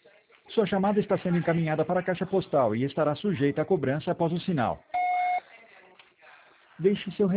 Sua chamada está sendo encaminhada para a caixa postal e estará sujeita a cobrança após o sinal. Deixe seu